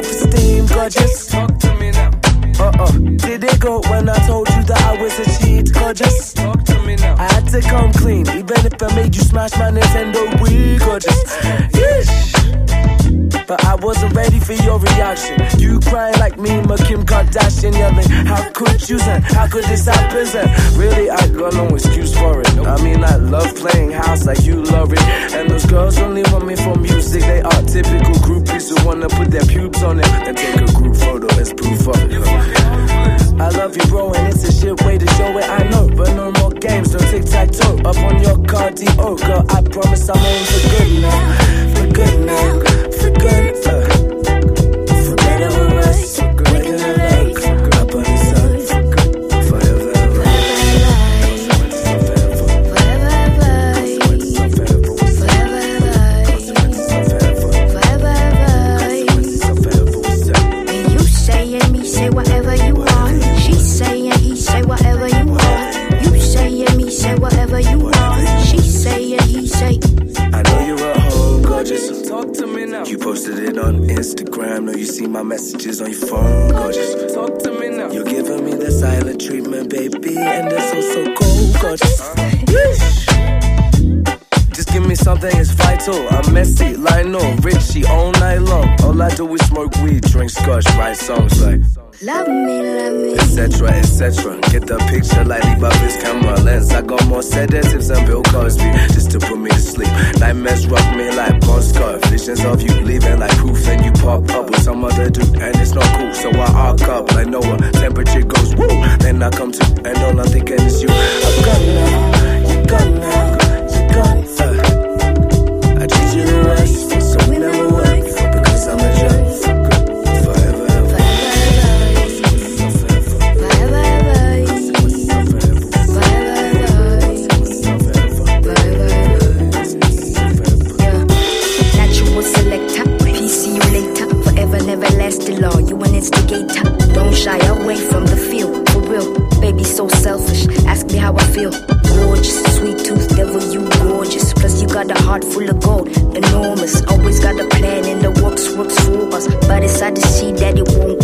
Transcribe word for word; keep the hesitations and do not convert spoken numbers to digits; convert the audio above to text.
self-esteem, gorgeous. Talk to me now. Uh-uh. Did it go when I told you that I was a cheat, gorgeous? Talk to me now. I had to come clean, even if I made you smash my Nintendo Wii, gorgeous. Yeesh. But I wasn't ready for your reaction. You crying like me, my Kim Kardashian, yelling, how could you, son? How could this happen, son? Really, I got no excuse for it. I mean, I love playing house like you love it. And those girls only want me for music. They are typical groupies who wanna put their pubes on it and take a group photo as proof of it. I love you, bro, and it's a shit way to show it, I know. But no more games, no tic-tac-toe. Up on your cardio, girl, I promise I'm home for good now. For good now, for good, uh, for better or worse, making a lake, up on the sun, forever, forever, and you say and me say whatever you want. She say and he say whatever you want. You say and me say whatever you want. She say and he say. I know you're at home, gorgeous. Talk to me now. You posted it on Instagram. Know you see my messages on your phone, gorgeous. Talk to me now. You're giving me the silent treatment, baby, and that's so so cold, gorgeous. Just give me something, it's vital. I'm messy, Lionel, Richie, all night long. All I do is smoke weed, drink scotch, write songs like Love me, love me, etc, et cetera. Get the picture like leave up his camera lens. I got more sedatives than Bill Cosby, just to put me to sleep. Nightmares rock me like postcard. Visions of you leaving like proof, and you pop up with some other dude, and it's not cool. So I arc up like Noah. Temperature goes woo, then I come to, and all I'm thinking is you. I'm gone now, you're gone now, you're gone. Uh, I treat you the right, so we never work because I'm a jerk. Everlasting law, you an instigator. Don't shy away from the field, for real. Baby, so selfish. Ask me how I feel. Gorgeous, sweet tooth, devil, you gorgeous. Plus, you got a heart full of gold, enormous. Always got a plan in the works, works for us. But it's sad to see that it won't